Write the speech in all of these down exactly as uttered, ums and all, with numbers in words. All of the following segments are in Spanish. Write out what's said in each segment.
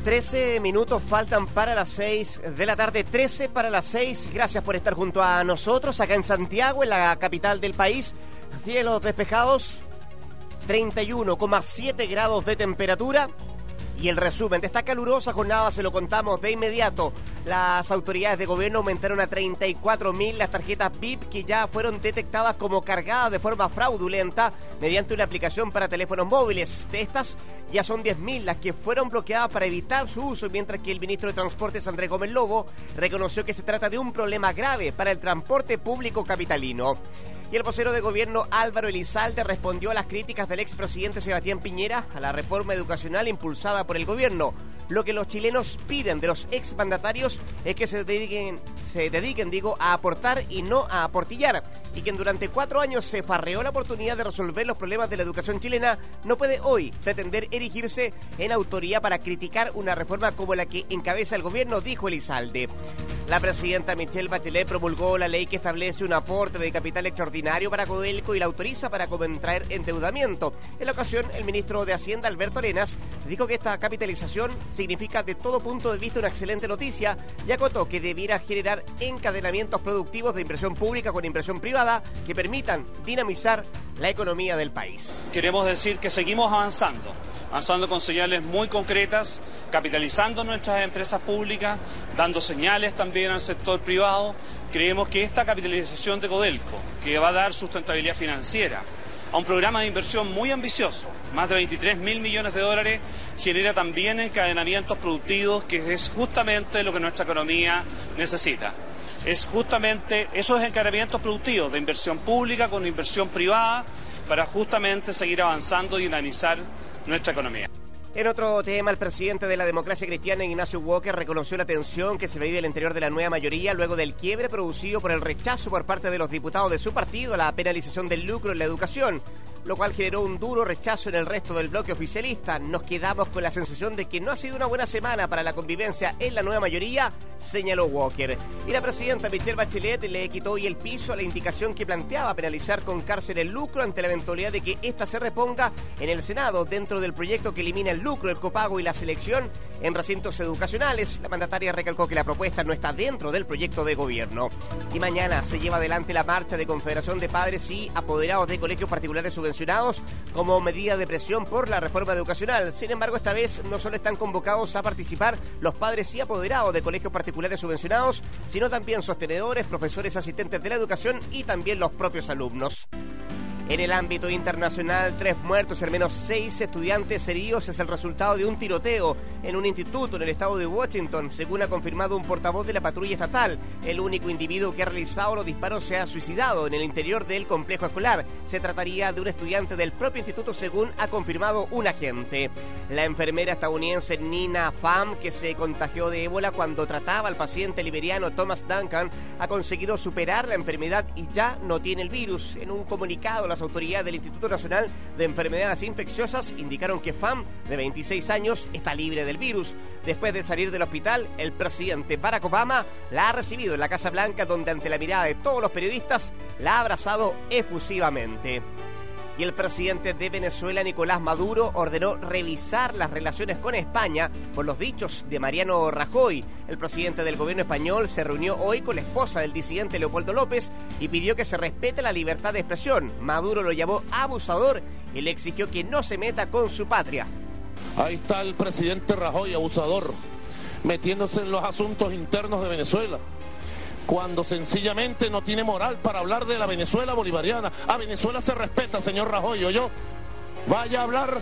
trece minutos faltan para las seis de la tarde, trece para las seis. Gracias por estar junto a nosotros acá en Santiago, en la capital del país. Cielos despejados, treinta y uno coma siete grados de temperatura. Y el resumen de esta calurosa jornada se lo contamos de inmediato. Las autoridades de gobierno aumentaron a treinta y cuatro mil las tarjetas V I P que ya fueron detectadas como cargadas de forma fraudulenta mediante una aplicación para teléfonos móviles. De estas, ya son diez mil las que fueron bloqueadas para evitar su uso, mientras que el ministro de Transportes, Andrés Gómez Lobo, reconoció que se trata de un problema grave para el transporte público capitalino. Y el vocero de gobierno Álvaro Elizalde respondió a las críticas del expresidente Sebastián Piñera a la reforma educacional impulsada por el gobierno. Lo que los chilenos piden de los exmandatarios es que se dediquen, se dediquen, digo, a aportar y no a aportillar. Y quien durante cuatro años se farreó la oportunidad de resolver los problemas de la educación chilena no puede hoy pretender erigirse en autoría para criticar una reforma como la que encabeza el gobierno, dijo Elizalde. La presidenta Michelle Bachelet promulgó la ley que establece un aporte de capital extraordinario para Codelco y la autoriza para contraer endeudamiento. En la ocasión, el ministro de Hacienda, Alberto Arenas, dijo que esta capitalización significa de todo punto de vista una excelente noticia y acotó que debiera generar encadenamientos productivos de inversión pública con inversión privada que permitan dinamizar la economía del país. Queremos decir que seguimos avanzando, avanzando con señales muy concretas, capitalizando nuestras empresas públicas, dando señales también al sector privado. Creemos que esta capitalización de Codelco, que va a dar sustentabilidad financiera a un programa de inversión muy ambicioso, más de veintitrés mil millones de dólares, genera también encadenamientos productivos, que es justamente lo que nuestra economía necesita. Es justamente esos encadenamientos productivos de inversión pública con inversión privada para justamente seguir avanzando y dinamizar nuestra economía. En otro tema, el presidente de la Democracia Cristiana, Ignacio Walker, reconoció la tensión que se vive al interior de la nueva mayoría luego del quiebre producido por el rechazo por parte de los diputados de su partido a la penalización del lucro en la educación, lo cual generó un duro rechazo en el resto del bloque oficialista. Nos quedamos con la sensación de que no ha sido una buena semana para la convivencia en la nueva mayoría, señaló Walker. Y la presidenta Michelle Bachelet le quitó hoy el piso a la indicación que planteaba penalizar con cárcel el lucro ante la eventualidad de que ésta se reponga en el Senado dentro del proyecto que elimina el lucro, el copago y la selección en recintos educacionales. La mandataria recalcó que la propuesta no está dentro del proyecto de gobierno. Y mañana se lleva adelante la marcha de Confederación de Padres y Apoderados de Colegios Particulares Subvencionados como medida de presión por la reforma educacional. Sin embargo, esta vez no solo están convocados a participar los padres y apoderados de colegios particulares subvencionados, sino también sostenedores, profesores asistentes de la educación y también los propios alumnos. En el ámbito internacional, tres muertos y al menos seis estudiantes heridos es el resultado de un tiroteo en un instituto en el estado de Washington, según ha confirmado un portavoz de la patrulla estatal. El único individuo que ha realizado los disparos se ha suicidado en el interior del complejo escolar. Se trataría de un estudiante del propio instituto, según ha confirmado un agente. La enfermera estadounidense Nina Pham, que se contagió de ébola cuando trataba al paciente liberiano Thomas Duncan, ha conseguido superar la enfermedad y ya no tiene el virus. En un comunicado, la Las autoridades del Instituto Nacional de Enfermedades Infecciosas indicaron que Pham, de veintiséis años, está libre del virus. Después de salir del hospital, el presidente Barack Obama la ha recibido en la Casa Blanca, donde ante la mirada de todos los periodistas la ha abrazado efusivamente. Y el presidente de Venezuela, Nicolás Maduro, ordenó revisar las relaciones con España por los dichos de Mariano Rajoy. El presidente del gobierno español se reunió hoy con la esposa del disidente Leopoldo López y pidió que se respete la libertad de expresión. Maduro lo llamó abusador y le exigió que no se meta con su patria. Ahí está el presidente Rajoy, abusador, metiéndose en los asuntos internos de Venezuela, cuando sencillamente no tiene moral para hablar de la Venezuela bolivariana. A Venezuela se respeta, señor Rajoy, ¿o yo? Vaya a hablar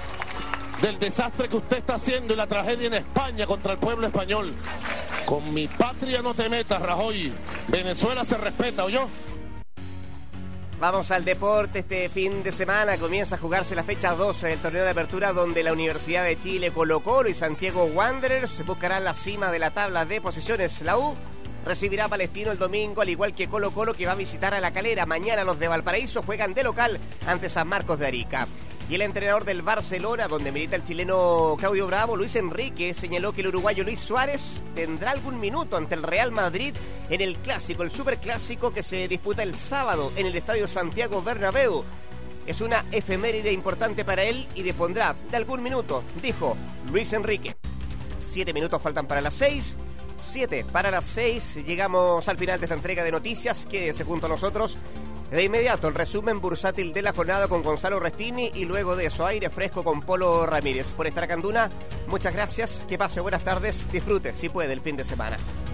del desastre que usted está haciendo y la tragedia en España contra el pueblo español. Con mi patria no te metas, Rajoy. Venezuela se respeta, ¿o yo? Vamos al deporte. Este fin de semana comienza a jugarse la fecha doce del torneo de apertura, donde la Universidad de Chile, Colo-Colo y Santiago Wanderers buscarán la cima de la tabla de posiciones. La U recibirá a Palestino el domingo, al igual que Colo-Colo, que va a visitar a La Calera. Mañana los de Valparaíso juegan de local ante San Marcos de Arica. Y el entrenador del Barcelona, donde milita el chileno Claudio Bravo, Luis Enrique, señaló que el uruguayo Luis Suárez tendrá algún minuto ante el Real Madrid en el clásico, el superclásico que se disputa el sábado en el Estadio Santiago Bernabéu. Es una efeméride importante para él y dispondrá de algún minuto, dijo Luis Enrique. Siete minutos faltan para las seis. Siete para las seis. Llegamos al final de esta entrega de noticias. Quédese junto a nosotros. De inmediato, el resumen bursátil de la jornada con Gonzalo Restini y luego de eso, aire fresco con Polo Ramírez. Por estar acá en Duna, muchas gracias. Que pase buenas tardes. Disfrute, si puede, el fin de semana.